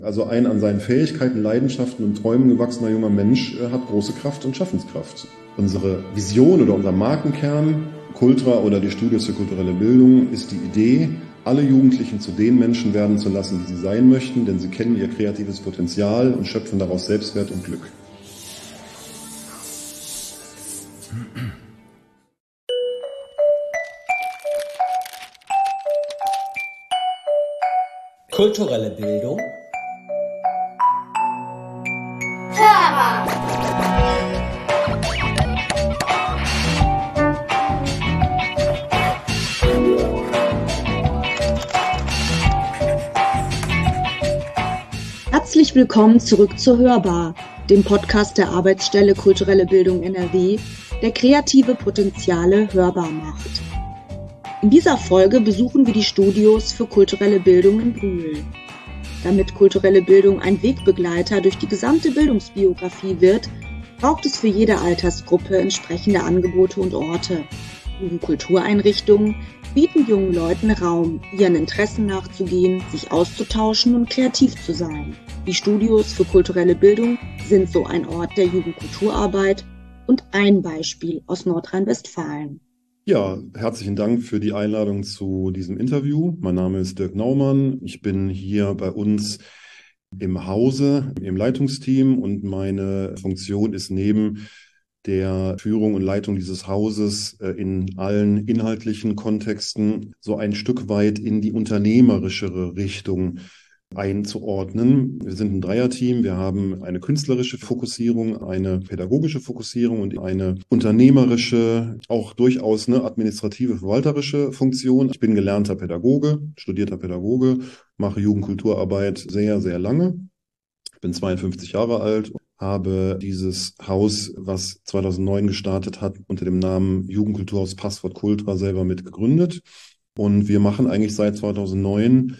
Also ein an seinen Fähigkeiten, Leidenschaften und Träumen gewachsener junger Mensch hat große Kraft und Schaffenskraft. Unsere Vision oder unser Markenkern, Kultra oder die Studios für kulturelle Bildung, ist die Idee, alle Jugendlichen zu den Menschen werden zu lassen, die sie sein möchten, denn sie kennen ihr kreatives Potenzial und schöpfen daraus Selbstwert und Glück. Kulturelle Bildung. Hörbar. Herzlich willkommen zurück zur Hörbar, dem Podcast der Arbeitsstelle Kulturelle Bildung NRW, der kreative Potenziale hörbar macht. In dieser Folge besuchen wir die Studios für kulturelle Bildung in Brühl. Damit kulturelle Bildung ein Wegbegleiter durch die gesamte Bildungsbiografie wird, braucht es für jede Altersgruppe entsprechende Angebote und Orte. Jugendkultureinrichtungen bieten jungen Leuten Raum, ihren Interessen nachzugehen, sich auszutauschen und kreativ zu sein. Die Studios für kulturelle Bildung sind so ein Ort der Jugendkulturarbeit und ein Beispiel aus Nordrhein-Westfalen. Ja, herzlichen Dank für die Einladung zu diesem Interview. Mein Name ist Dirk Naumann. Ich bin hier bei uns im Hause, im Leitungsteam, und meine Funktion ist neben der Führung und Leitung dieses Hauses in allen inhaltlichen Kontexten so ein Stück weit in die unternehmerischere Richtung einzuordnen. Wir sind ein Dreierteam. Wir haben eine künstlerische Fokussierung, eine pädagogische Fokussierung und eine unternehmerische, auch durchaus eine administrative, verwalterische Funktion. Ich bin gelernter Pädagoge, studierter Pädagoge, mache Jugendkulturarbeit sehr, sehr lange. Ich bin 52 Jahre alt, habe dieses Haus, was 2009 gestartet hat, unter dem Namen Jugendkulturhaus Passwort Kultra selber mit gegründet. Und wir machen eigentlich seit 2009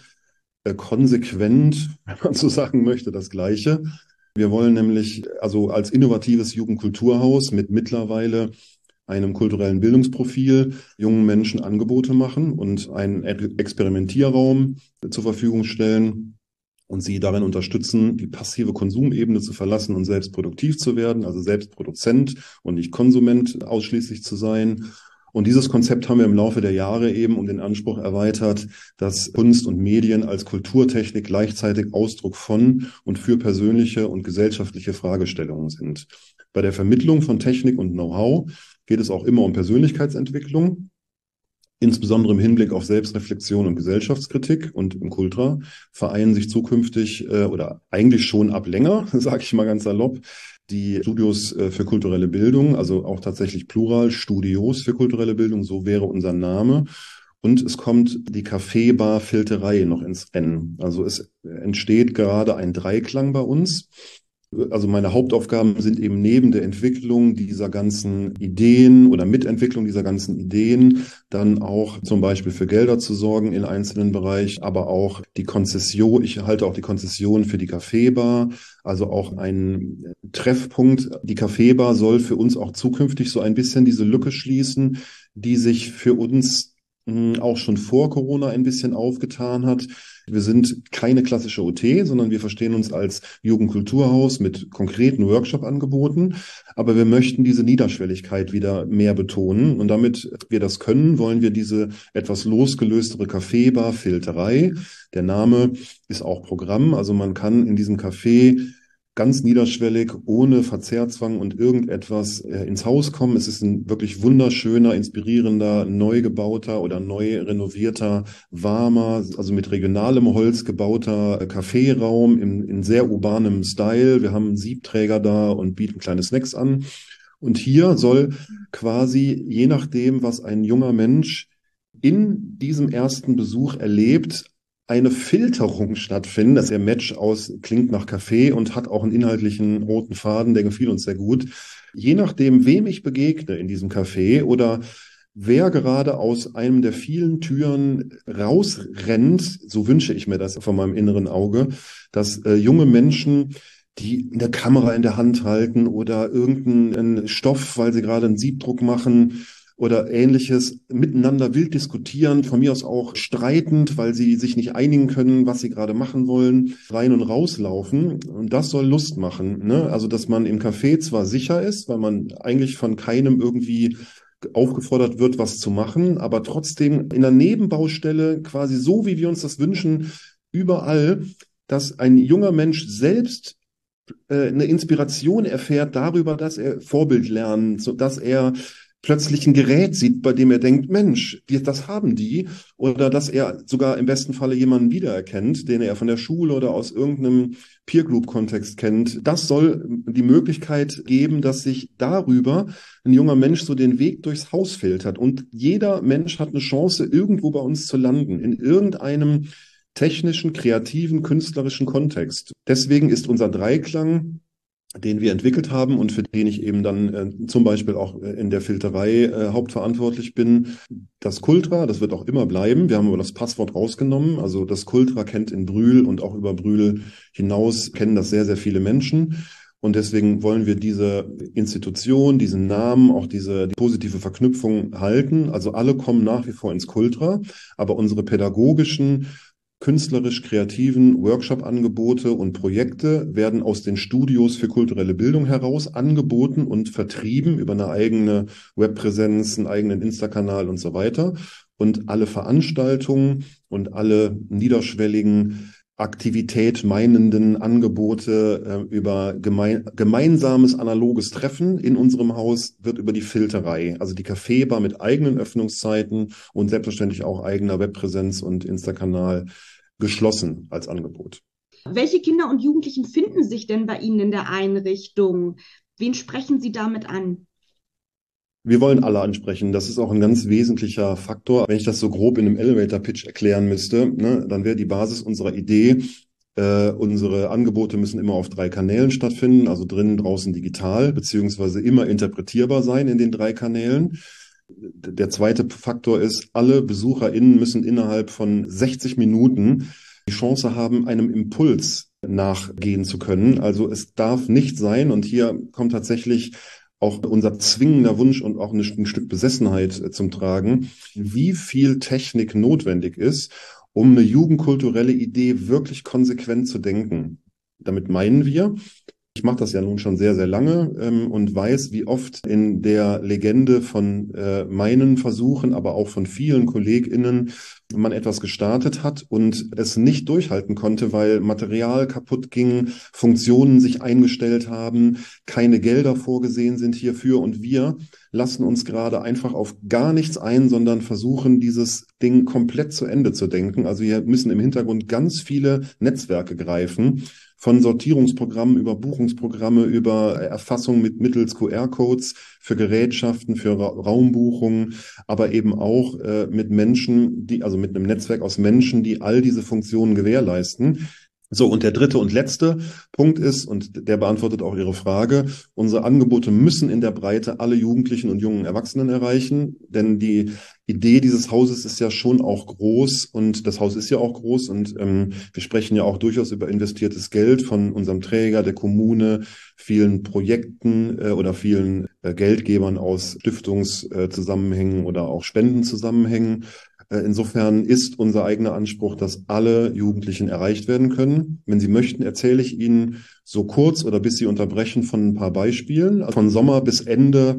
konsequent, wenn man so sagen möchte, das Gleiche. Wir wollen nämlich also als innovatives Jugendkulturhaus mit mittlerweile einem kulturellen Bildungsprofil jungen Menschen Angebote machen und einen Experimentierraum zur Verfügung stellen und sie darin unterstützen, die passive Konsumebene zu verlassen und selbst produktiv zu werden, also selbst Produzent und nicht Konsument ausschließlich zu sein. Und dieses Konzept haben wir im Laufe der Jahre eben um den Anspruch erweitert, dass Kunst und Medien als Kulturtechnik gleichzeitig Ausdruck von und für persönliche und gesellschaftliche Fragestellungen sind. Bei der Vermittlung von Technik und Know-how geht es auch immer um Persönlichkeitsentwicklung, insbesondere im Hinblick auf Selbstreflexion und Gesellschaftskritik. Und im Kultra vereinen sich zukünftig oder eigentlich schon ab länger, sage ich mal ganz salopp, die Studios für kulturelle Bildung, also auch tatsächlich Plural, Studios für kulturelle Bildung, so wäre unser Name. Und es kommt die Kaffeebar-Filterei noch ins Rennen. Also es entsteht gerade ein Dreiklang bei uns. Also meine Hauptaufgaben sind eben neben der Entwicklung dieser ganzen Ideen oder Mitentwicklung dieser ganzen Ideen dann auch zum Beispiel für Gelder zu sorgen in einzelnen Bereichen, aber auch die Konzession. Ich halte auch die Konzession für die Kaffeebar, also auch ein Treffpunkt. Die Kaffeebar soll für uns auch zukünftig so ein bisschen diese Lücke schließen, die sich für uns auch schon vor Corona ein bisschen aufgetan hat. Wir sind keine klassische OT, sondern wir verstehen uns als Jugendkulturhaus mit konkreten Workshop-Angeboten. Aber wir möchten diese Niederschwelligkeit wieder mehr betonen. Und damit wir das können, wollen wir diese etwas losgelöstere Kaffeebar-Filterei. Der Name ist auch Programm. Also man kann in diesem Café ganz niederschwellig, ohne Verzehrzwang und irgendetwas ins Haus kommen. Es ist ein wirklich wunderschöner, inspirierender, neu gebauter oder neu renovierter, warmer, also mit regionalem Holz gebauter Kaffeeraum in sehr urbanem Style. Wir haben einen Siebträger da und bieten kleine Snacks an. Und hier soll quasi, je nachdem, was ein junger Mensch in diesem ersten Besuch erlebt, eine Filterung stattfinden. Das Match aus klingt nach Kaffee und hat auch einen inhaltlichen roten Faden, der gefiel uns sehr gut. Je nachdem, wem ich begegne in diesem Café oder wer gerade aus einem der vielen Türen rausrennt, so wünsche ich mir das von meinem inneren Auge, dass junge Menschen, die eine Kamera in der Hand halten oder irgendeinen Stoff, weil sie gerade einen Siebdruck machen, oder Ähnliches miteinander wild diskutieren, von mir aus auch streitend, weil sie sich nicht einigen können, was sie gerade machen wollen, rein und rauslaufen. Und das soll Lust machen, ne? Also, dass man im Café zwar sicher ist, weil man eigentlich von keinem irgendwie aufgefordert wird, was zu machen, aber trotzdem in der Nebenbaustelle quasi so, wie wir uns das wünschen, überall, dass ein junger Mensch selbst eine Inspiration erfährt darüber, dass er Vorbild lernt, so dass er plötzlich ein Gerät sieht, bei dem er denkt, Mensch, das haben die, oder dass er sogar im besten Falle jemanden wiedererkennt, den er von der Schule oder aus irgendeinem Peer-Group-Kontext kennt. Das soll die Möglichkeit geben, dass sich darüber ein junger Mensch so den Weg durchs Haus filtert. Und jeder Mensch hat eine Chance, irgendwo bei uns zu landen, in irgendeinem technischen, kreativen, künstlerischen Kontext. Deswegen ist unser Dreiklang, den wir entwickelt haben und für den ich eben dann zum Beispiel auch in der Filterei hauptverantwortlich bin, das Kultra. Das wird auch immer bleiben. Wir haben aber das Passwort rausgenommen. Also das Kultra kennt in Brühl und auch über Brühl hinaus kennen das sehr, sehr viele Menschen. Und deswegen wollen wir diese Institution, diesen Namen, auch die positive Verknüpfung halten. Also alle kommen nach wie vor ins Kultra, aber unsere pädagogischen, künstlerisch-kreativen Workshop-Angebote und Projekte werden aus den Studios für kulturelle Bildung heraus angeboten und vertrieben über eine eigene Webpräsenz, einen eigenen Insta-Kanal und so weiter. Und alle Veranstaltungen und alle niederschwelligen Aktivität meinenden Angebote über gemeinsames analoges Treffen in unserem Haus wird über die Filterei, also die Kaffeebar mit eigenen Öffnungszeiten und selbstverständlich auch eigener Webpräsenz und Insta-Kanal geschlossen als Angebot. Welche Kinder und Jugendlichen finden sich denn bei Ihnen in der Einrichtung? Wen sprechen Sie damit an? Wir wollen alle ansprechen. Das ist auch ein ganz wesentlicher Faktor. Wenn ich das so grob in einem Elevator-Pitch erklären müsste, ne, dann wäre die Basis unserer Idee, unsere Angebote müssen immer auf 3 Kanälen stattfinden, also drinnen, draußen, digital, beziehungsweise immer interpretierbar sein in den 3 Kanälen. Der zweite Faktor ist, alle BesucherInnen müssen innerhalb von 60 Minuten die Chance haben, einem Impuls nachgehen zu können. Also es darf nicht sein, und hier kommt tatsächlich auch unser zwingender Wunsch und auch ein Stück Besessenheit zum Tragen, wie viel Technik notwendig ist, um eine jugendkulturelle Idee wirklich konsequent zu denken. Damit meinen wir, ich mache das ja nun schon sehr, sehr lange und weiß, wie oft in der Legende von meinen Versuchen, aber auch von vielen KollegInnen man etwas gestartet hat und es nicht durchhalten konnte, weil Material kaputt ging, Funktionen sich eingestellt haben, keine Gelder vorgesehen sind hierfür, und wir lassen uns gerade einfach auf gar nichts ein, sondern versuchen, dieses Ding komplett zu Ende zu denken. Also hier müssen im Hintergrund ganz viele Netzwerke greifen, von Sortierungsprogrammen über Buchungsprogramme, über Erfassung mittels QR-Codes für Gerätschaften, für Raumbuchungen, aber eben auch mit Menschen, also mit einem Netzwerk aus Menschen, die all diese Funktionen gewährleisten. So, und der dritte und letzte Punkt ist, und der beantwortet auch Ihre Frage, unsere Angebote müssen in der Breite alle Jugendlichen und jungen Erwachsenen erreichen, denn die Idee dieses Hauses ist ja schon auch groß, und das Haus ist ja auch groß, und wir sprechen ja auch durchaus über investiertes Geld von unserem Träger, der Kommune, vielen Projekten oder vielen Geldgebern aus Stiftungszusammenhängen oder auch Spendenzusammenhängen. Insofern ist unser eigener Anspruch, dass alle Jugendlichen erreicht werden können. Wenn Sie möchten, erzähle ich Ihnen so kurz oder bis Sie unterbrechen von ein paar Beispielen. Von Sommer bis Ende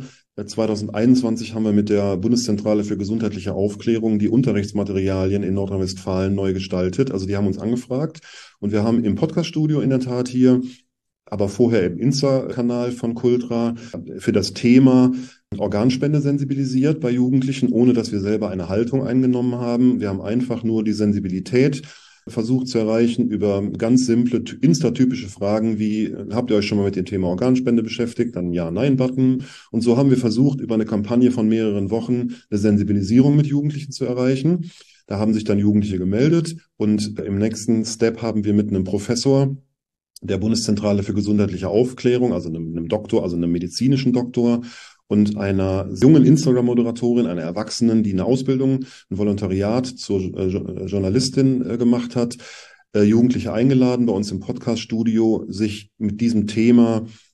2021 haben wir mit der Bundeszentrale für gesundheitliche Aufklärung die Unterrichtsmaterialien in Nordrhein-Westfalen neu gestaltet. Also die haben uns angefragt, und wir haben im Podcaststudio in der Tat hier, aber vorher im Insta-Kanal von Kultra für das Thema Organspende sensibilisiert bei Jugendlichen, ohne dass wir selber eine Haltung eingenommen haben. Wir haben einfach nur die Sensibilität versucht zu erreichen über ganz simple, instatypische Fragen wie: Habt ihr euch schon mal mit dem Thema Organspende beschäftigt? Dann Ja-Nein-Button. Und so haben wir versucht, über eine Kampagne von mehreren Wochen eine Sensibilisierung mit Jugendlichen zu erreichen. Da haben sich dann Jugendliche gemeldet, und im nächsten Step haben wir mit einem Professor der Bundeszentrale für gesundheitliche Aufklärung, also einem Doktor, also einem medizinischen Doktor, und einer jungen Instagram-Moderatorin, einer Erwachsenen, die eine Ausbildung, ein Volontariat zur Journalistin gemacht hat, Jugendliche eingeladen, bei uns im Podcast-Studio sich mit diesem Thema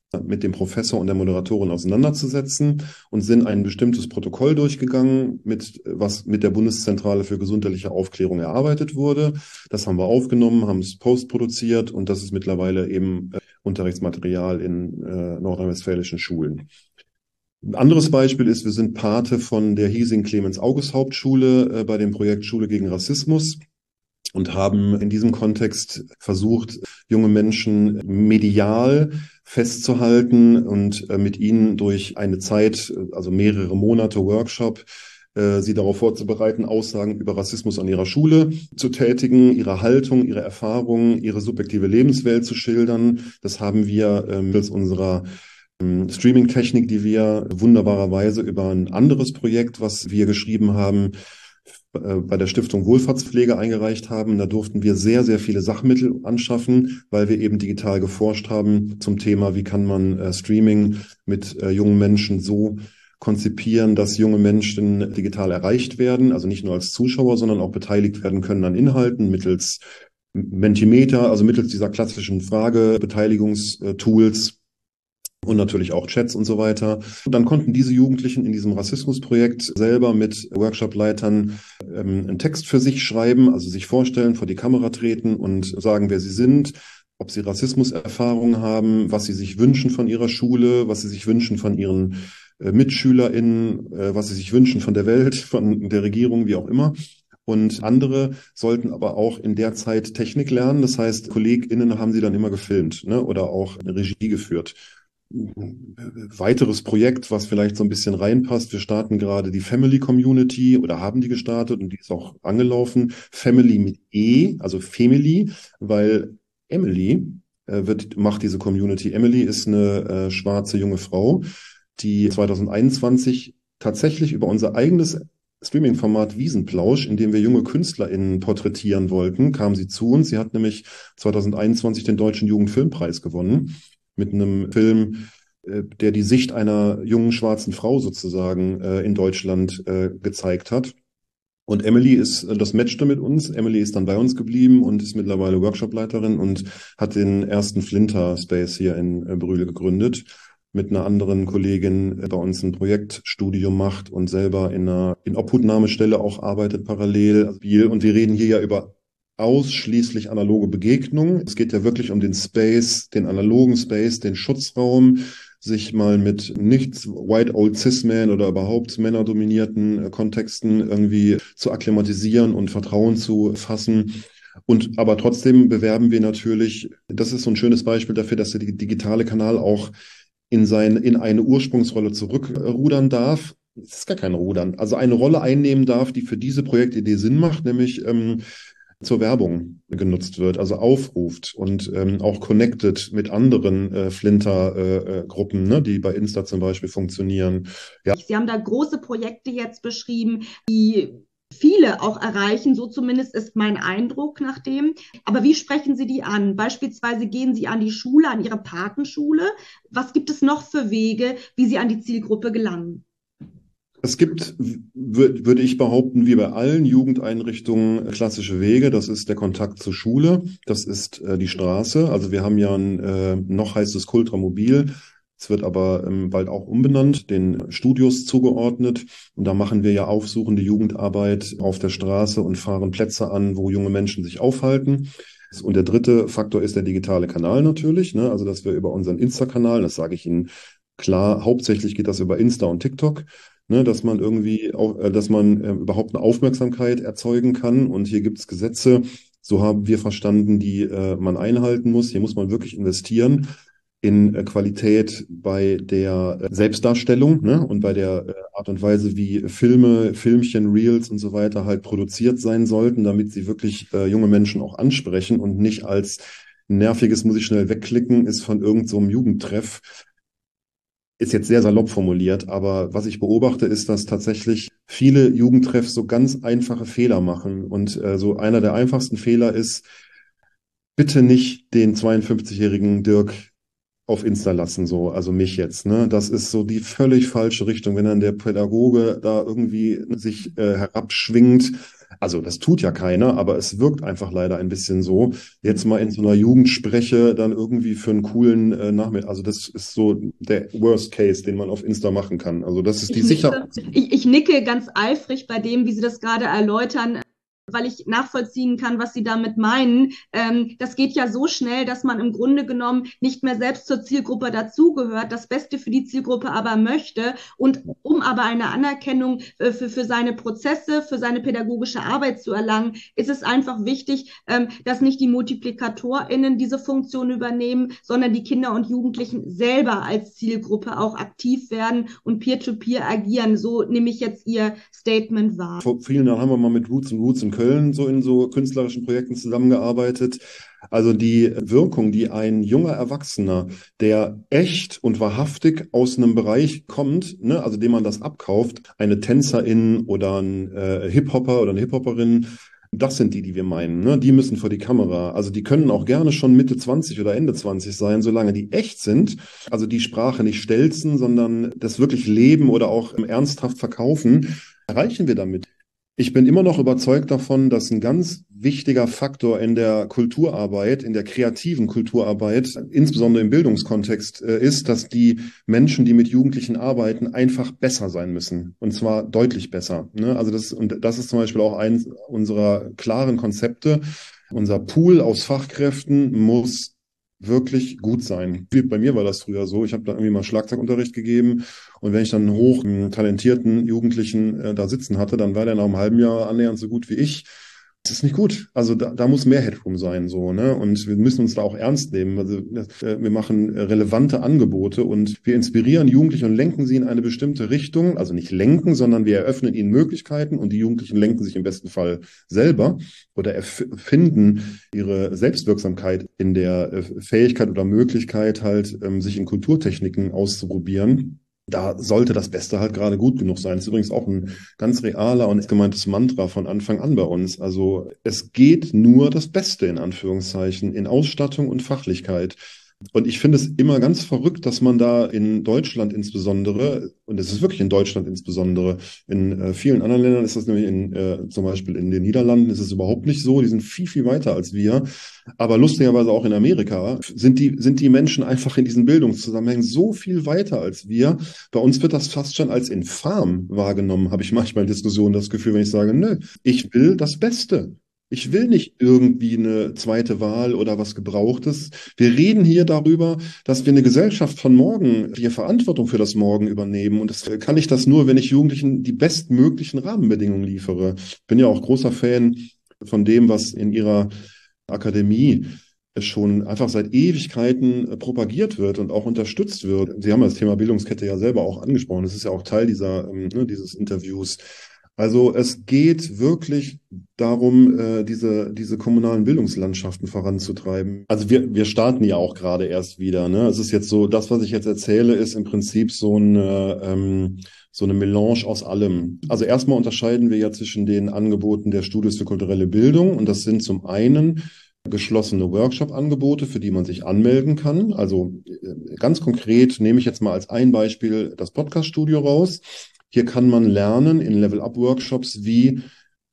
mit dem Professor und der Moderatorin auseinanderzusetzen und sind ein bestimmtes Protokoll durchgegangen, was mit der Bundeszentrale für gesundheitliche Aufklärung erarbeitet wurde. Das haben wir aufgenommen, haben es postproduziert und das ist mittlerweile eben Unterrichtsmaterial in nordrhein-westfälischen Schulen. Ein anderes Beispiel ist, wir sind Pate von der hiesigen Clemens-August-Hauptschule bei dem Projekt Schule gegen Rassismus und haben in diesem Kontext versucht, junge Menschen medial festzuhalten und mit ihnen durch eine Zeit, also mehrere Monate Workshop, sie darauf vorzubereiten, Aussagen über Rassismus an ihrer Schule zu tätigen, ihre Haltung, ihre Erfahrungen, ihre subjektive Lebenswelt zu schildern. Das haben wir mittels unserer Streaming-Technik, die wir wunderbarerweise über ein anderes Projekt, was wir geschrieben haben, bei der Stiftung Wohlfahrtspflege eingereicht haben. Da durften wir sehr, sehr viele Sachmittel anschaffen, weil wir eben digital geforscht haben zum Thema, wie kann man Streaming mit jungen Menschen so konzipieren, dass junge Menschen digital erreicht werden, also nicht nur als Zuschauer, sondern auch beteiligt werden können an Inhalten mittels Mentimeter, also mittels dieser klassischen Fragebeteiligungstools und natürlich auch Chats und so weiter. Und dann konnten diese Jugendlichen in diesem Rassismusprojekt selber mit Workshopleitern einen Text für sich schreiben, also sich vorstellen, vor die Kamera treten und sagen, wer sie sind, ob sie Rassismuserfahrungen haben, was sie sich wünschen von ihrer Schule, was sie sich wünschen von ihren MitschülerInnen, was sie sich wünschen von der Welt, von der Regierung, wie auch immer. Und andere sollten aber auch in der Zeit Technik lernen. Das heißt, KollegInnen haben sie dann immer gefilmt, ne, oder auch eine Regie geführt. Weiteres Projekt, was vielleicht so ein bisschen reinpasst. Wir starten gerade die Family Community oder haben die gestartet und die ist auch angelaufen. Family mit E, also Family, weil Emily macht diese Community. Emily ist eine schwarze junge Frau, die 2021 tatsächlich über unser eigenes Streaming-Format Wiesenplausch, in dem wir junge KünstlerInnen porträtieren wollten, kam sie zu uns. Sie hat nämlich 2021 den Deutschen Jugendfilmpreis gewonnen mit einem Film, der die Sicht einer jungen schwarzen Frau sozusagen in Deutschland gezeigt hat. Und das matchte mit uns. Emily ist dann bei uns geblieben und ist mittlerweile Workshopleiterin und hat den ersten Flinter Space hier in Brühl gegründet. Mit einer anderen Kollegin bei uns ein Projektstudium macht und selber in Obhutnahmestelle auch arbeitet parallel. Und wir reden hier ja über ausschließlich analoge Begegnungen. Es geht ja wirklich um den Space, den analogen Space, den Schutzraum, sich mal mit nicht white old cis men oder überhaupt männerdominierten Kontexten irgendwie zu akklimatisieren und Vertrauen zu fassen. Und aber trotzdem bewerben wir natürlich, das ist so ein schönes Beispiel dafür, dass der digitale Kanal auch in eine Ursprungsrolle zurückrudern darf. Es ist gar kein Rudern, also eine Rolle einnehmen darf, die für diese Projektidee Sinn macht, nämlich zur Werbung genutzt wird, also aufruft und auch connected mit anderen Flinter-Gruppen, ne, die bei Insta zum Beispiel funktionieren. Ja. Sie haben da große Projekte jetzt beschrieben, die viele auch erreichen, so zumindest ist mein Eindruck nach dem. Aber wie sprechen Sie die an? Beispielsweise gehen Sie an die Schule, an Ihre Patenschule. Was gibt es noch für Wege, wie Sie an die Zielgruppe gelangen? Es gibt, würde ich behaupten, wie bei allen Jugendeinrichtungen klassische Wege. Das ist der Kontakt zur Schule, das ist die Straße. Also wir haben ja noch heißt es Kultramobil. Es wird aber bald auch umbenannt, den Studios zugeordnet. Und da machen wir ja aufsuchende Jugendarbeit auf der Straße und fahren Plätze an, wo junge Menschen sich aufhalten. Und der dritte Faktor ist der digitale Kanal natürlich, ne? Also dass wir über unseren Insta-Kanal, das sage ich Ihnen klar, hauptsächlich geht das über Insta und TikTok, ne? Dass man überhaupt eine Aufmerksamkeit erzeugen kann. Und hier gibt es Gesetze, so haben wir verstanden, die man einhalten muss. Hier muss man wirklich investieren in Qualität bei der Selbstdarstellung, ne, und bei der Art und Weise, wie Filme, Filmchen, Reels und so weiter halt produziert sein sollten, damit sie wirklich junge Menschen auch ansprechen und nicht als nerviges, muss ich schnell wegklicken, ist von irgend so einem Jugendtreff. Ist jetzt sehr salopp formuliert, aber was ich beobachte, ist, dass tatsächlich viele Jugendtreffs so ganz einfache Fehler machen. Und so einer der einfachsten Fehler ist, bitte nicht den 52-jährigen Dirk auf Insta lassen, so, also mich jetzt, ne? Das ist so die völlig falsche Richtung, wenn dann der Pädagoge da irgendwie sich herabschwingt. Also das tut ja keiner, aber es wirkt einfach leider ein bisschen so. Jetzt mal in so einer Jugendspreche dann irgendwie für einen coolen Nachmittag. Also das ist so der Worst Case, den man auf Insta machen kann. Also das ist die sicher. Ich nicke ganz eifrig bei dem, wie Sie das gerade erläutern, weil ich nachvollziehen kann, was Sie damit meinen. Das geht ja so schnell, dass man im Grunde genommen nicht mehr selbst zur Zielgruppe dazugehört, das Beste für die Zielgruppe aber möchte. Und um aber eine Anerkennung für seine Prozesse, für seine pädagogische Arbeit zu erlangen, ist es einfach wichtig, dass nicht die MultiplikatorInnen diese Funktion übernehmen, sondern die Kinder und Jugendlichen selber als Zielgruppe auch aktiv werden und peer-to-peer agieren. So nehme ich jetzt Ihr Statement wahr. Vor vielen Jahren haben wir mal mit Roots in Köln so in so künstlerischen Projekten zusammengearbeitet. Also die Wirkung, die ein junger Erwachsener, der echt und wahrhaftig aus einem Bereich kommt, ne, also dem man das abkauft, eine Tänzerin oder ein Hip-Hopper oder eine Hip-Hopperin, das sind die wir meinen, ne? Die müssen vor die Kamera. Also die können auch gerne schon Mitte 20 oder Ende 20 sein, solange die echt sind. Also die Sprache nicht stelzen, sondern das wirklich leben oder auch ernsthaft verkaufen, erreichen wir damit. Ich bin immer noch überzeugt davon, dass ein ganz wichtiger Faktor in der Kulturarbeit, in der kreativen Kulturarbeit, insbesondere im Bildungskontext, ist, dass die Menschen, die mit Jugendlichen arbeiten, einfach besser sein müssen. Und zwar deutlich besser. Ne? Also das ist zum Beispiel auch eins unserer klaren Konzepte. Unser Pool aus Fachkräften muss wirklich gut sein. Bei mir war das früher so. Ich habe da irgendwie mal Schlagzeugunterricht gegeben und wenn ich dann einen hoch talentierten Jugendlichen da sitzen hatte, dann war der nach einem halben Jahr annähernd so gut wie ich. Das ist nicht gut. Also da muss mehr Headroom sein, so, ne? Und wir müssen uns da auch ernst nehmen. Also wir machen relevante Angebote und wir inspirieren Jugendliche und lenken sie in eine bestimmte Richtung. Also nicht lenken, sondern wir eröffnen ihnen Möglichkeiten und die Jugendlichen lenken sich im besten Fall selber oder erfinden ihre Selbstwirksamkeit in der Fähigkeit oder Möglichkeit halt, sich in Kulturtechniken auszuprobieren. Da sollte das Beste halt gerade gut genug sein. Das ist übrigens auch ein ganz realer und gemeintes Mantra von Anfang an bei uns. Also es geht nur das Beste in Anführungszeichen in Ausstattung und Fachlichkeit. Und ich finde es immer ganz verrückt, dass man da in Deutschland insbesondere, und es ist wirklich in Deutschland insbesondere, in vielen anderen Ländern ist das nämlich zum Beispiel in den Niederlanden ist es überhaupt nicht so, die sind viel, viel weiter als wir. Aber lustigerweise auch in Amerika sind die Menschen einfach in diesen Bildungszusammenhängen so viel weiter als wir. Bei uns wird das fast schon als infam wahrgenommen, habe ich manchmal in Diskussionen das Gefühl, wenn ich sage, nö, ich will das Beste. Ich will nicht irgendwie eine zweite Wahl oder was Gebrauchtes. Wir reden hier darüber, dass wir eine Gesellschaft von morgen, die Verantwortung für das Morgen übernehmen. Und das kann ich das nur, wenn ich Jugendlichen die bestmöglichen Rahmenbedingungen liefere. Ich bin ja auch großer Fan von dem, was in ihrer Akademie schon einfach seit Ewigkeiten propagiert wird und auch unterstützt wird. Sie haben das Thema Bildungskette ja selber auch angesprochen. Das ist ja auch Teil dieses Interviews. Also es geht wirklich darum, diese kommunalen Bildungslandschaften voranzutreiben. Also wir starten ja auch gerade erst wieder, ne? Es ist jetzt so, das, was ich jetzt erzähle, ist im Prinzip so eine Melange aus allem. Also erstmal unterscheiden wir ja zwischen den Angeboten der Studios für kulturelle Bildung und das sind zum einen geschlossene Workshop-Angebote, für die man sich anmelden kann. Also ganz konkret nehme ich jetzt mal als ein Beispiel das Podcast-Studio raus. Hier kann man lernen in Level-Up-Workshops, wie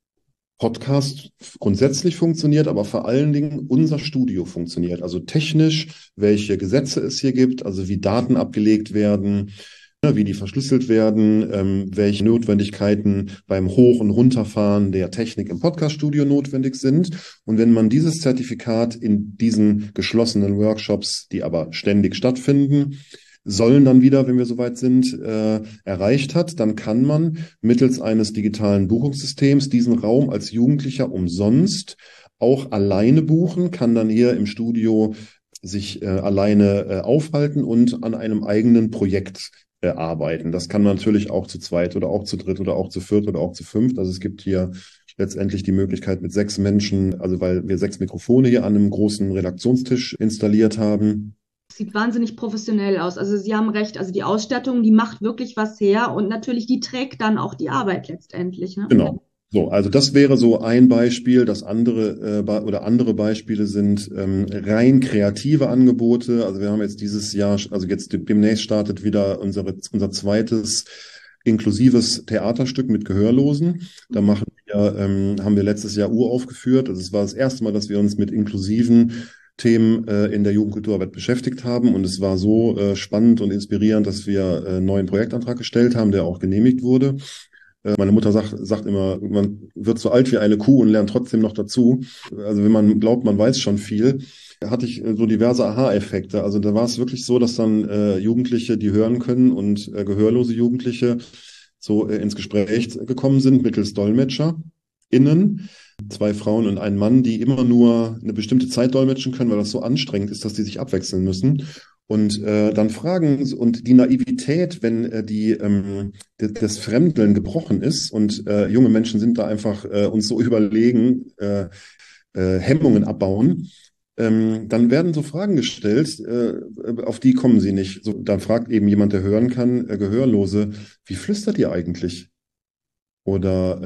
Podcast grundsätzlich funktioniert, aber vor allen Dingen unser Studio funktioniert. Also technisch, welche Gesetze es hier gibt, also wie Daten abgelegt werden, wie die verschlüsselt werden, welche Notwendigkeiten beim Hoch- und Runterfahren der Technik im Podcast-Studio notwendig sind. Und wenn man dieses Zertifikat in diesen geschlossenen Workshops, die aber ständig stattfinden, sollen dann wieder, wenn wir soweit sind, erreicht hat, dann kann man mittels eines digitalen Buchungssystems diesen Raum als Jugendlicher umsonst auch alleine buchen, kann dann hier im Studio sich alleine aufhalten und an einem eigenen Projekt arbeiten. Das kann man natürlich auch zu zweit oder auch zu dritt oder auch zu viert oder auch zu fünft. Also es gibt hier letztendlich die Möglichkeit mit 6 Menschen, also weil wir 6 Mikrofone hier an einem großen Redaktionstisch installiert haben. Sieht wahnsinnig professionell aus. Also Sie haben recht, also die Ausstattung, die macht wirklich was her und natürlich die trägt dann auch die Arbeit letztendlich, ne? Genau. So, also das wäre so ein Beispiel. Das andere oder andere Beispiele sind rein kreative Angebote. Also wir haben jetzt dieses Jahr, also jetzt demnächst startet wieder unser zweites inklusives Theaterstück mit Gehörlosen. Da haben wir letztes Jahr uraufgeführt. Also es war das erste Mal, dass wir uns mit inklusiven Themen in der Jugendkulturarbeit beschäftigt haben. Und es war so spannend und inspirierend, dass wir einen neuen Projektantrag gestellt haben, der auch genehmigt wurde. Meine Mutter sagt immer, man wird so alt wie eine Kuh und lernt trotzdem noch dazu. Also wenn man glaubt, man weiß schon viel, hatte ich so diverse Aha-Effekte. Also da war es wirklich so, dass dann Jugendliche, die hören können und gehörlose Jugendliche so ins Gespräch gekommen sind mittels DolmetscherInnen. 2 Frauen und ein Mann, die immer nur eine bestimmte Zeit dolmetschen können, weil das so anstrengend ist, dass die sich abwechseln müssen. Und dann Fragen und die Naivität, wenn das Fremdeln gebrochen ist und junge Menschen sind da einfach uns so überlegen, Hemmungen abbauen, dann werden so Fragen gestellt, auf die kommen sie nicht. So, dann fragt eben jemand, der hören kann, Gehörlose, wie flüstert ihr eigentlich? Oder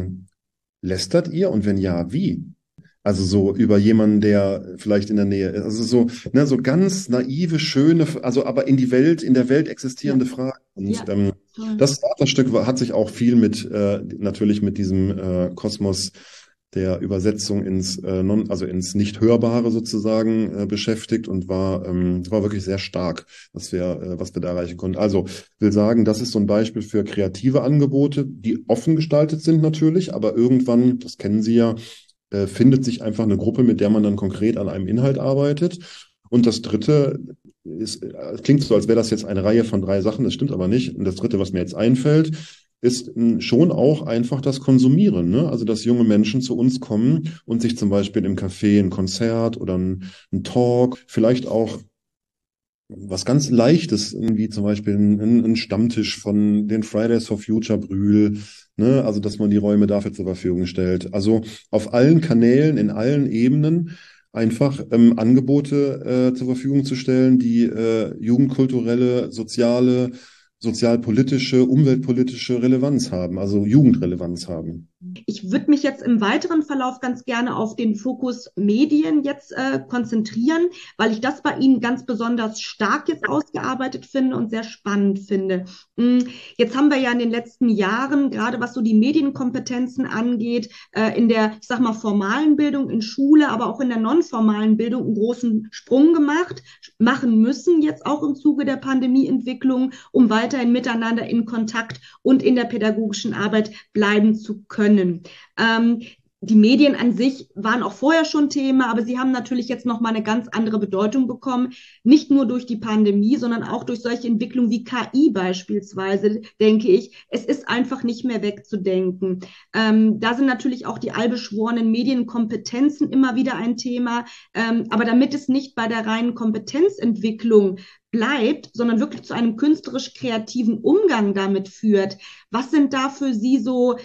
lästert ihr? Und wenn ja, wie? Also so über jemanden, der vielleicht in der Nähe ist. Also so, ne, so ganz naive, schöne, also aber in der Welt existierende Fragen. Und das Theaterstück hat sich auch viel natürlich mit diesem Kosmos der Übersetzung also ins Nicht-Hörbare sozusagen beschäftigt und war wirklich sehr stark, was wir da erreichen konnten. Also will sagen, das ist so ein Beispiel für kreative Angebote, die offen gestaltet sind natürlich, aber irgendwann, das kennen Sie ja, findet sich einfach eine Gruppe, mit der man dann konkret an einem Inhalt arbeitet. Und das Dritte klingt so, als wäre das jetzt eine Reihe von 3 Sachen, das stimmt aber nicht. Und das Dritte, was mir jetzt einfällt, ist schon auch einfach das Konsumieren, ne? Also, dass junge Menschen zu uns kommen und sich zum Beispiel im Café ein Konzert oder ein Talk, vielleicht auch was ganz Leichtes, wie zum Beispiel ein Stammtisch von den Fridays for Future Brühl, ne? Also, dass man die Räume dafür zur Verfügung stellt. Also auf allen Kanälen, in allen Ebenen einfach Angebote zur Verfügung zu stellen, die jugendkulturelle, sozialpolitische, umweltpolitische Relevanz haben, also Jugendrelevanz haben. Ich würde mich jetzt im weiteren Verlauf ganz gerne auf den Fokus Medien jetzt konzentrieren, weil ich das bei Ihnen ganz besonders stark jetzt ausgearbeitet finde und sehr spannend finde. Jetzt haben wir ja in den letzten Jahren, gerade was so die Medienkompetenzen angeht, in der, ich sag mal, formalen Bildung in Schule, aber auch in der nonformalen Bildung einen großen Sprung machen müssen, jetzt auch im Zuge der Pandemieentwicklung, um weiterhin miteinander in Kontakt und in der pädagogischen Arbeit bleiben zu können. Die Medien an sich waren auch vorher schon Thema, aber sie haben natürlich jetzt nochmal eine ganz andere Bedeutung bekommen. Nicht nur durch die Pandemie, sondern auch durch solche Entwicklungen wie KI beispielsweise, denke ich. Es ist einfach nicht mehr wegzudenken. Da sind natürlich auch die allbeschworenen Medienkompetenzen immer wieder ein Thema. Aber damit es nicht bei der reinen Kompetenzentwicklung bleibt, sondern wirklich zu einem künstlerisch-kreativen Umgang damit führt, was sind da für Sie so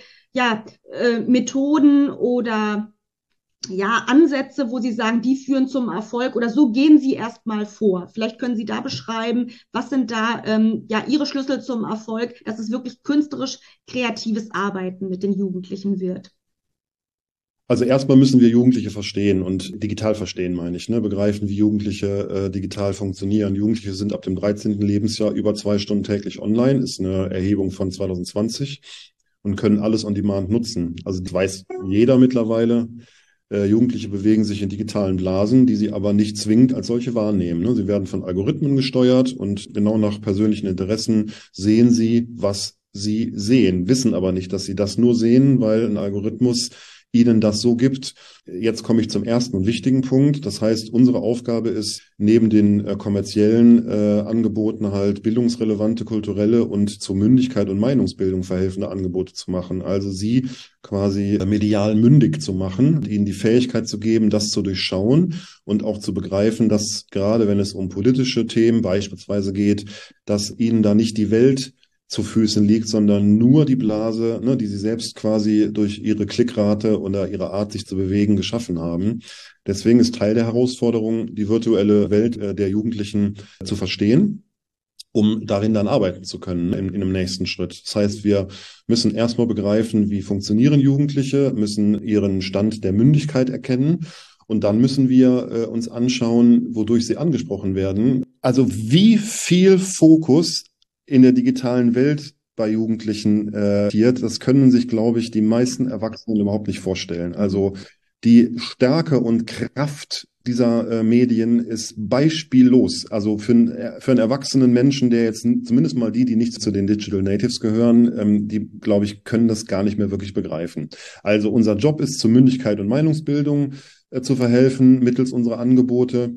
Methoden oder Ansätze, wo Sie sagen, die führen zum Erfolg oder so gehen Sie erstmal vor. Vielleicht können Sie da beschreiben, was sind da Ihre Schlüssel zum Erfolg, dass es wirklich künstlerisch kreatives Arbeiten mit den Jugendlichen wird. Also erstmal müssen wir Jugendliche verstehen und digital verstehen, meine ich, ne? Begreifen, wie Jugendliche digital funktionieren. Jugendliche sind ab dem 13. Lebensjahr über 2 Stunden täglich online, ist eine Erhebung von 2020. Und können alles on demand nutzen. Also das weiß jeder mittlerweile. Jugendliche bewegen sich in digitalen Blasen, die sie aber nicht zwingend als solche wahrnehmen, ne? Sie werden von Algorithmen gesteuert und genau nach persönlichen Interessen sehen sie, was sie sehen, wissen aber nicht, dass sie das nur sehen, weil ein Algorithmus ihnen das so gibt. Jetzt komme ich zum ersten und wichtigen Punkt. Das heißt, unsere Aufgabe ist, neben den kommerziellen Angeboten halt bildungsrelevante, kulturelle und zur Mündigkeit und Meinungsbildung verhelfende Angebote zu machen. Also sie quasi medial mündig zu machen, ihnen die Fähigkeit zu geben, das zu durchschauen und auch zu begreifen, dass gerade wenn es um politische Themen beispielsweise geht, dass ihnen da nicht die Welt zu Füßen liegt, sondern nur die Blase, ne, die sie selbst quasi durch ihre Klickrate oder ihre Art, sich zu bewegen, geschaffen haben. Deswegen ist Teil der Herausforderung, die virtuelle Welt der Jugendlichen zu verstehen um darin dann arbeiten zu können in einem nächsten Schritt. Das heißt, wir müssen erstmal begreifen, wie funktionieren Jugendliche, müssen ihren Stand der Mündigkeit erkennen und dann müssen wir uns anschauen, wodurch sie angesprochen werden. Also wie viel Fokus in der digitalen Welt bei Jugendlichen das können sich, glaube ich, die meisten Erwachsenen überhaupt nicht vorstellen. Also die Stärke und Kraft dieser Medien ist beispiellos. Also für einen erwachsenen Menschen, der jetzt zumindest mal die nicht zu den Digital Natives gehören, die, glaube ich, können das gar nicht mehr wirklich begreifen. Also unser Job ist, zur Mündigkeit und Meinungsbildung zu verhelfen mittels unserer Angebote.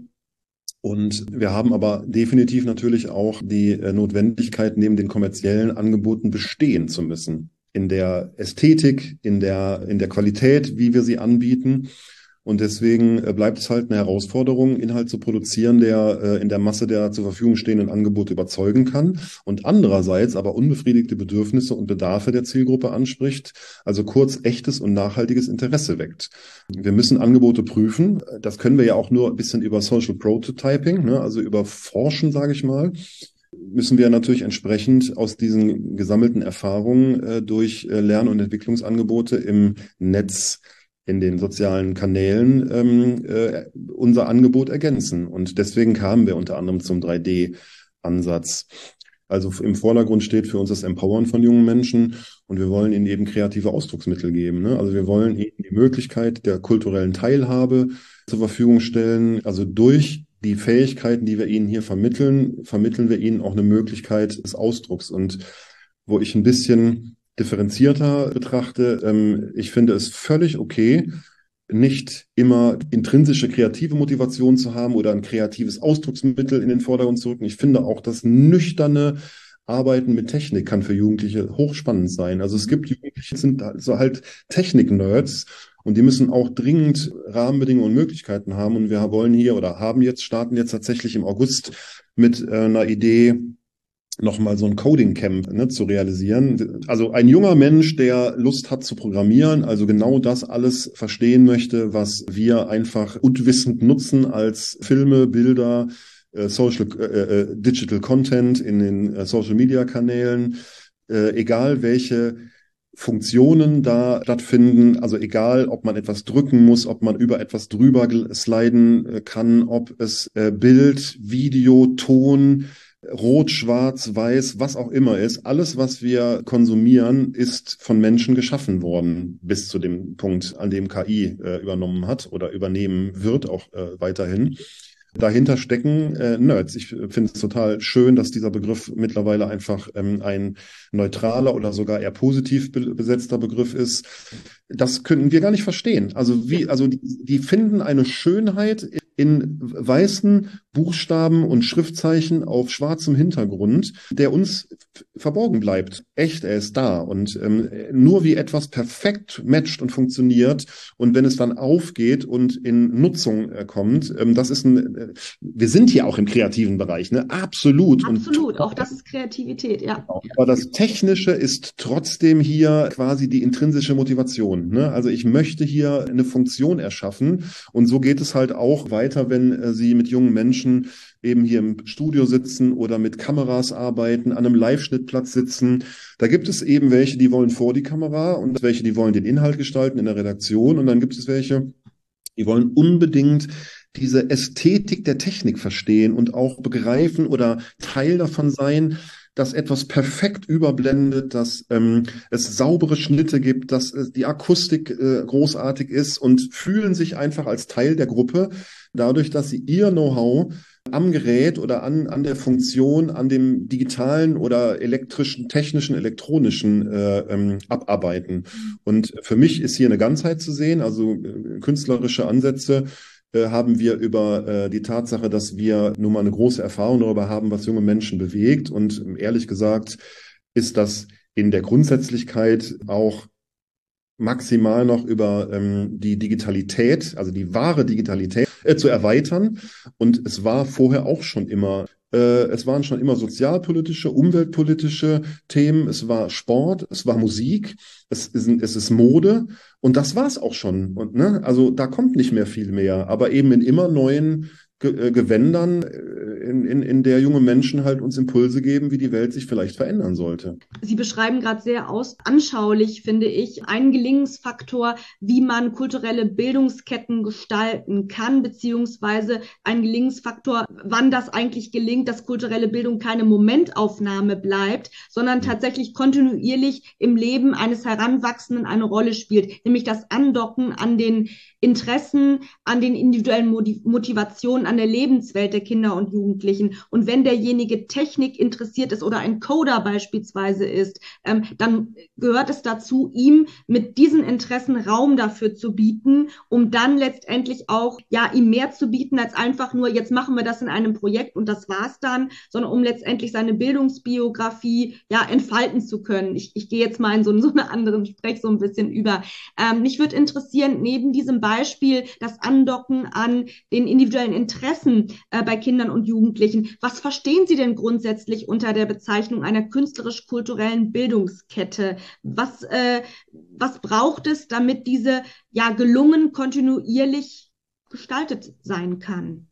Und wir haben aber definitiv natürlich auch die Notwendigkeit, neben den kommerziellen Angeboten bestehen zu müssen. In der Ästhetik, in der Qualität, wie wir sie anbieten. Und deswegen bleibt es halt eine Herausforderung, Inhalt zu produzieren, der in der Masse der zur Verfügung stehenden Angebote überzeugen kann und andererseits aber unbefriedigte Bedürfnisse und Bedarfe der Zielgruppe anspricht, also kurz echtes und nachhaltiges Interesse weckt. Wir müssen Angebote prüfen. Das können wir ja auch nur ein bisschen über Social Prototyping, ne, also über Forschen, sage ich mal. Müssen wir natürlich entsprechend aus diesen gesammelten Erfahrungen durch Lern- und Entwicklungsangebote im Netz, in den sozialen Kanälen unser Angebot ergänzen. Und deswegen kamen wir unter anderem zum 3D-Ansatz. Also im Vordergrund steht für uns das Empowern von jungen Menschen und wir wollen ihnen eben kreative Ausdrucksmittel geben, ne? Also wir wollen ihnen die Möglichkeit der kulturellen Teilhabe zur Verfügung stellen. Also durch die Fähigkeiten, die wir ihnen hier vermitteln, vermitteln wir ihnen auch eine Möglichkeit des Ausdrucks. Und wo ich ein bisschen differenzierter betrachte, ich finde es völlig okay, nicht immer intrinsische kreative Motivation zu haben oder ein kreatives Ausdrucksmittel in den Vordergrund zu rücken. Ich finde auch das nüchterne Arbeiten mit Technik kann für Jugendliche hochspannend sein. Also es gibt Jugendliche, die sind also halt Technik-Nerds und die müssen auch dringend Rahmenbedingungen und Möglichkeiten haben. Und wir wollen hier oder starten jetzt tatsächlich im August mit einer Idee, nochmal so ein Coding-Camp, ne, zu realisieren. Also ein junger Mensch, der Lust hat zu programmieren, also genau das alles verstehen möchte, was wir einfach unwissend nutzen als Filme, Bilder, Digital Content in den Social-Media-Kanälen, egal welche Funktionen da stattfinden, also egal, ob man etwas drücken muss, ob man über etwas drüber sliden kann, ob es Bild, Video, Ton, Rot, Schwarz, Weiß, was auch immer ist, alles, was wir konsumieren, ist von Menschen geschaffen worden, bis zu dem Punkt, an dem KI übernommen hat oder übernehmen wird, auch weiterhin. Dahinter stecken Nerds. Ich finde es total schön, dass dieser Begriff mittlerweile einfach ein neutraler oder sogar eher positiv besetzter Begriff ist. Das können wir gar nicht verstehen. Also die finden eine Schönheit in weißen Buchstaben und Schriftzeichen auf schwarzem Hintergrund, der uns verborgen bleibt. Echt, er ist da. Und nur wie etwas perfekt matcht und funktioniert und wenn es dann aufgeht und in Nutzung kommt, das ist wir sind hier auch im kreativen Bereich, ne? Absolut. Absolut, auch das ist Kreativität, ja. Aber das Technische ist trotzdem hier quasi die intrinsische Motivation, ne? Also ich möchte hier eine Funktion erschaffen und so geht es halt auch weiter, wenn Sie mit jungen Menschen eben hier im Studio sitzen oder mit Kameras arbeiten, an einem Live-Schnittplatz sitzen. Da gibt es eben welche, die wollen vor die Kamera und welche, die wollen den Inhalt gestalten in der Redaktion und dann gibt es welche, die wollen unbedingt diese Ästhetik der Technik verstehen und auch begreifen oder Teil davon sein, dass etwas perfekt überblendet, dass es saubere Schnitte gibt, dass die Akustik großartig ist und fühlen sich einfach als Teil der Gruppe, dadurch, dass sie ihr Know-how am Gerät oder an der Funktion, an dem digitalen oder elektrischen, technischen, elektronischen abarbeiten. Und für mich ist hier eine Ganzheit zu sehen, also künstlerische Ansätze haben wir über die Tatsache, dass wir nun mal eine große Erfahrung darüber haben, was junge Menschen bewegt. Und ehrlich gesagt ist das in der Grundsätzlichkeit auch maximal noch über die Digitalität, also die wahre Digitalität, zu erweitern. Und es war vorher auch schon immer, es waren schon immer sozialpolitische, umweltpolitische Themen, es war Sport, es war Musik, es ist Mode und das war's auch schon. Und ne, also da kommt nicht mehr viel mehr, aber eben in immer neuen Gewändern, in der junge Menschen halt uns Impulse geben, wie die Welt sich vielleicht verändern sollte. Sie beschreiben gerade sehr anschaulich, finde ich, einen Gelingensfaktor, wie man kulturelle Bildungsketten gestalten kann, beziehungsweise ein Gelingensfaktor, wann das eigentlich gelingt, dass kulturelle Bildung keine Momentaufnahme bleibt, sondern tatsächlich kontinuierlich im Leben eines Heranwachsenden eine Rolle spielt, nämlich das Andocken an den Interessen, an den individuellen Motivationen, an der Lebenswelt der Kinder und Jugendlichen. Und wenn derjenige Technik interessiert ist oder ein Coder beispielsweise ist, dann gehört es dazu, ihm mit diesen Interessen Raum dafür zu bieten, um dann letztendlich auch ihm mehr zu bieten als einfach nur, jetzt machen wir das in einem Projekt und das war's dann, sondern um letztendlich seine Bildungsbiografie entfalten zu können. Ich gehe jetzt mal in so einen anderen Sprech so ein bisschen über. Mich würde interessieren, neben diesem Beispiel, das Andocken an den individuellen Interessen bei Kindern und Jugendlichen, was verstehen Sie denn grundsätzlich unter der Bezeichnung einer künstlerisch-kulturellen Bildungskette? Was braucht es, damit diese gelungen kontinuierlich gestaltet sein kann?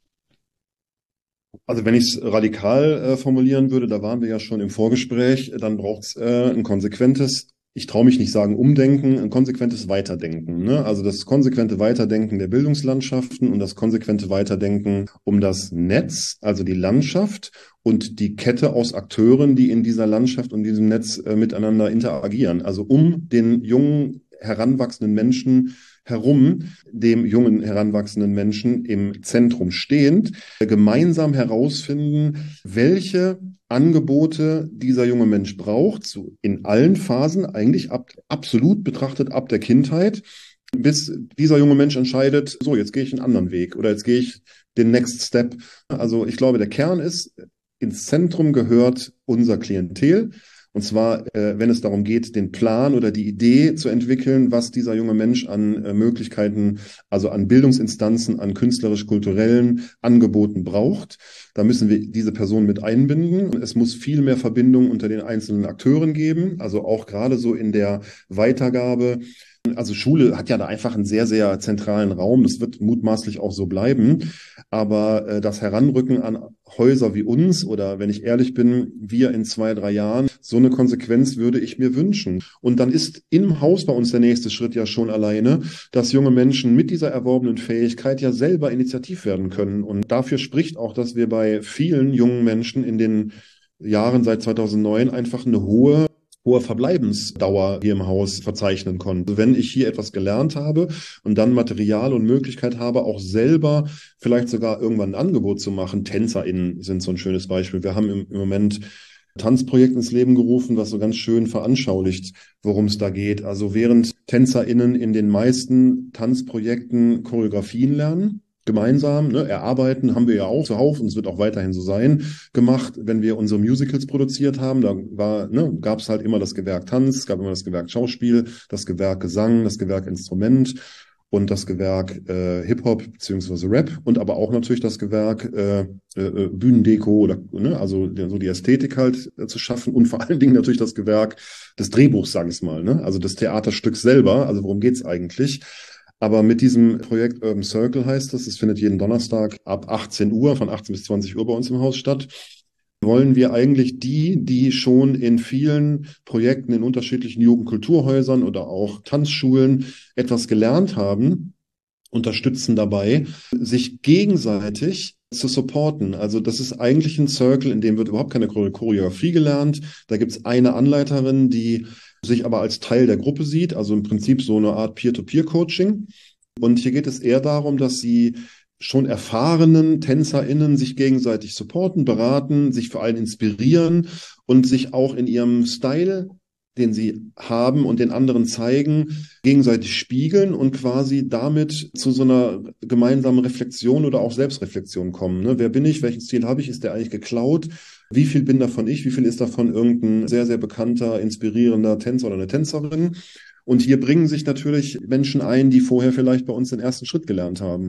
Also wenn ich es radikal formulieren würde, da waren wir ja schon im Vorgespräch, dann braucht es ein konsequentes, ich traue mich nicht sagen Umdenken, ein konsequentes Weiterdenken. Ne? Also das konsequente Weiterdenken der Bildungslandschaften und das konsequente Weiterdenken um das Netz, also die Landschaft und die Kette aus Akteuren, die in dieser Landschaft und diesem Netz miteinander interagieren. Also um den jungen, heranwachsenden Menschen herum, dem jungen, heranwachsenden Menschen im Zentrum stehend, gemeinsam herausfinden, welche Angebote dieser junge Mensch braucht, so in allen Phasen, eigentlich absolut betrachtet ab der Kindheit, bis dieser junge Mensch entscheidet, so, jetzt gehe ich einen anderen Weg oder jetzt gehe ich den Next Step. Also ich glaube, der Kern ist, ins Zentrum gehört unser Klientel. Und zwar, wenn es darum geht, den Plan oder die Idee zu entwickeln, was dieser junge Mensch an Möglichkeiten, also an Bildungsinstanzen, an künstlerisch-kulturellen Angeboten braucht. Da müssen wir diese Person mit einbinden. Es muss viel mehr Verbindung unter den einzelnen Akteuren geben, also auch gerade so in der Weitergabe. Also Schule hat ja da einfach einen sehr, sehr zentralen Raum. Das wird mutmaßlich auch so bleiben. Aber das Heranrücken an Häuser wie uns oder, wenn ich ehrlich bin, wir in 2, 3 Jahren, so eine Konsequenz würde ich mir wünschen. Und dann ist im Haus bei uns der nächste Schritt ja schon alleine, dass junge Menschen mit dieser erworbenen Fähigkeit ja selber initiativ werden können. Und dafür spricht auch, dass wir bei vielen jungen Menschen in den Jahren seit 2009 einfach eine hohe Verbleibensdauer hier im Haus verzeichnen konnte. Also wenn ich hier etwas gelernt habe und dann Material und Möglichkeit habe, auch selber vielleicht sogar irgendwann ein Angebot zu machen. TänzerInnen sind so ein schönes Beispiel. Wir haben im Moment Tanzprojekt ins Leben gerufen, was so ganz schön veranschaulicht, worum es da geht. Also während TänzerInnen in den meisten Tanzprojekten Choreografien lernen, gemeinsam, erarbeiten, haben wir ja auch zuhauf und es wird auch weiterhin so sein, gemacht, wenn wir unsere Musicals produziert haben. Da gab es halt immer das Gewerk Tanz, es gab immer das Gewerk Schauspiel, das Gewerk Gesang, das Gewerk Instrument und das Gewerk Hip-Hop beziehungsweise Rap und aber auch natürlich das Gewerk Bühnendeko oder also so die Ästhetik halt zu schaffen und vor allen Dingen natürlich das Gewerk des Drehbuchs, sage ich mal, also des Theaterstücks selber. Also worum geht's eigentlich? Aber mit diesem Projekt Urban Circle heißt es findet jeden Donnerstag ab 18 Uhr, von 18 bis 20 Uhr bei uns im Haus statt, wollen wir eigentlich die schon in vielen Projekten in unterschiedlichen Jugendkulturhäusern oder auch Tanzschulen etwas gelernt haben, unterstützen dabei, sich gegenseitig zu supporten. Also das ist eigentlich ein Circle, in dem wird überhaupt keine Choreografie gelernt. Da gibt es eine Anleiterin, die sich aber als Teil der Gruppe sieht, also im Prinzip so eine Art Peer-to-Peer-Coaching. Und hier geht es eher darum, dass sie schon erfahrenen TänzerInnen sich gegenseitig supporten, beraten, sich vor allem inspirieren und sich auch in ihrem Style, den sie haben und den anderen zeigen, gegenseitig spiegeln und quasi damit zu so einer gemeinsamen Reflexion oder auch Selbstreflexion kommen. Ne? Wer bin ich? Welchen Stil habe ich? Ist der eigentlich geklaut? Wie viel bin davon ich? Wie viel ist davon irgendein sehr, sehr bekannter, inspirierender Tänzer oder eine Tänzerin? Und hier bringen sich natürlich Menschen ein, die vorher vielleicht bei uns den ersten Schritt gelernt haben. Ne?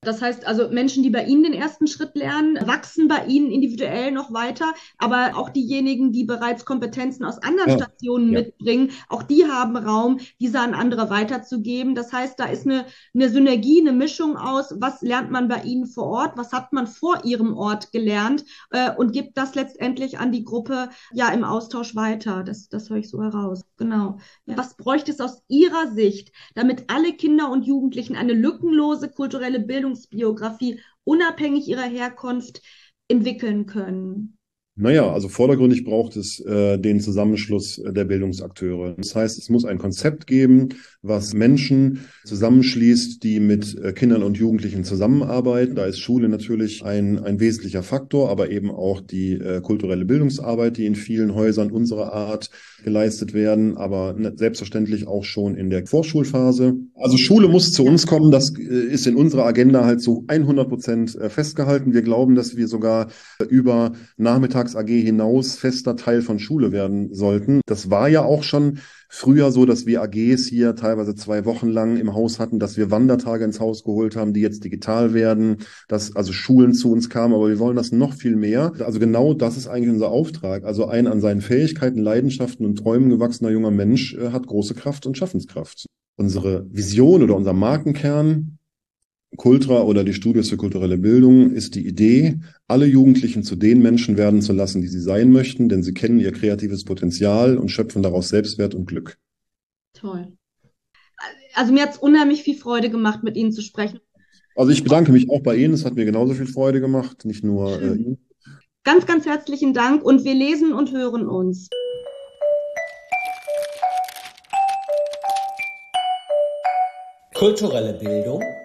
Das heißt also, Menschen, die bei Ihnen den ersten Schritt lernen, wachsen bei Ihnen individuell noch weiter, aber auch diejenigen, die bereits Kompetenzen aus anderen Stationen mitbringen, auch die haben Raum, diese an andere weiterzugeben. Das heißt, da ist eine Synergie, eine Mischung aus, was lernt man bei Ihnen vor Ort, was hat man vor Ihrem Ort gelernt und gibt das letztendlich an die Gruppe ja im Austausch weiter. Das höre ich so heraus. Genau. Was bräuchte es aus Ihrer Sicht, damit alle Kinder und Jugendlichen eine lückenlose kulturelle Bildungsbiografie unabhängig ihrer Herkunft entwickeln können? Naja, also vordergründig braucht es den Zusammenschluss der Bildungsakteure. Das heißt, es muss ein Konzept geben, was Menschen zusammenschließt, die mit Kindern und Jugendlichen zusammenarbeiten. Da ist Schule natürlich ein wesentlicher Faktor, aber eben auch die kulturelle Bildungsarbeit, die in vielen Häusern unserer Art geleistet werden, aber selbstverständlich auch schon in der Vorschulphase. Also Schule muss zu uns kommen, das ist in unserer Agenda halt zu 100% festgehalten. Wir glauben, dass wir sogar über Nachmittags-AG hinaus fester Teil von Schule werden sollten. Das war ja auch schon früher so, dass wir AGs hier teilweise 2 Wochen lang im Haus hatten, dass wir Wandertage ins Haus geholt haben, die jetzt digital werden, dass also Schulen zu uns kamen, aber wir wollen das noch viel mehr. Also genau das ist eigentlich unser Auftrag. Also ein an seinen Fähigkeiten, Leidenschaften und Träumen gewachsener junger Mensch hat große Kraft und Schaffenskraft. Unsere Vision oder unser Markenkern, Kultra oder die Studios für kulturelle Bildung, ist die Idee, alle Jugendlichen zu den Menschen werden zu lassen, die sie sein möchten, denn sie kennen ihr kreatives Potenzial und schöpfen daraus Selbstwert und Glück. Toll. Also mir hat es unheimlich viel Freude gemacht, mit Ihnen zu sprechen. Also ich bedanke mich auch bei Ihnen, es hat mir genauso viel Freude gemacht, nicht nur Ihnen. Ganz, ganz herzlichen Dank und wir lesen und hören uns. Kulturelle Bildung